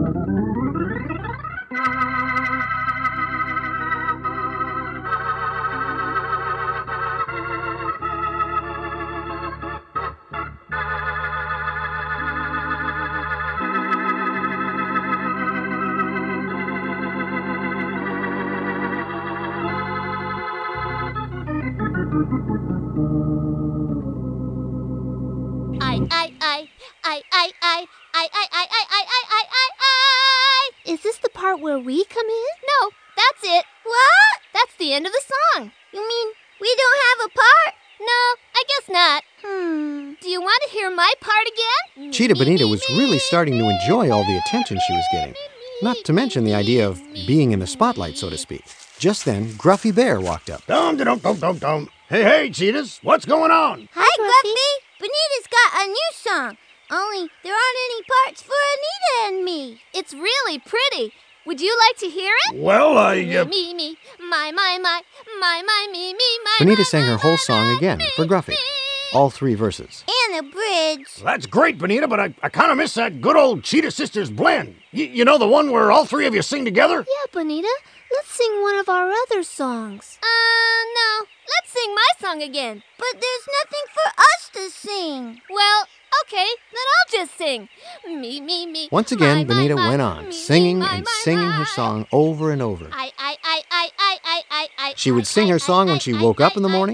Is this the part where we come in? No, that's it. What? That's the end of the song. You mean we don't have a part? No, I guess not. Do you want to hear my part again? Cheetah Bonita was really starting to enjoy all the attention she was getting, not to mention the idea of being in the spotlight, so to speak. Just then, Gruffy Bear walked up. Dum-de-dum-dum-dum-dum. Hey, Cheetahs, what's going on? Hi, Gruffy. Bonita's got a new song. Only there aren't any parts for Anita and me. It's really pretty. Would you like to hear it? Well, Me, my, me, my. Bonita sang her whole song again for Gruffy, all 3 verses. And a bridge. That's great, Bonita, but I kind of miss that good old Cheetah Sisters blend. You know, the one where all 3 of you sing together? Yeah, Bonita. Let's sing one of our other songs. No. Let's sing my song again. But there's nothing for us to sing. Well, okay, then I'll just sing. Me. Once again, my, Bonita my, went my, on, me, singing my, and my, singing my. her song over and over. I. She would sing her song when she woke up in the morning,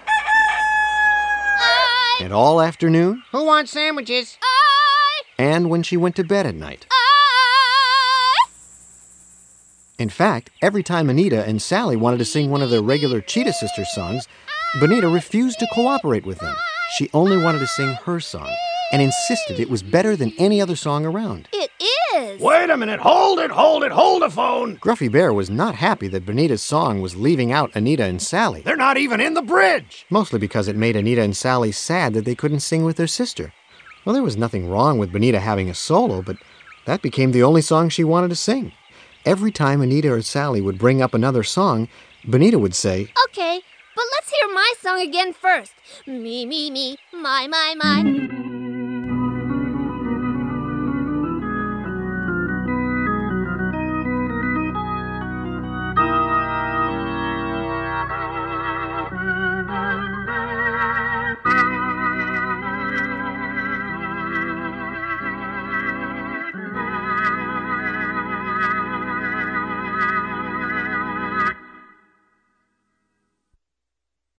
and all afternoon, Who wants sandwiches? and when she went to bed at night. In fact, every time Anita and Sally wanted to sing one of their regular Cheetah Sisters songs, Bonita refused to cooperate with them. She only wanted to sing her song and insisted it was better than any other song around. It is. Wait a minute. Hold the phone. Gruffy Bear was not happy that Bonita's song was leaving out Anita and Sally, They're not even in the bridge. mostly because it made Anita and Sally sad that they couldn't sing with their sister. Well, there was nothing wrong with Bonita having a solo, but that became the only song she wanted to sing. Every time Anita or Sally would bring up another song, Bonita would say, Okay, but let's hear my song again first. Me, my.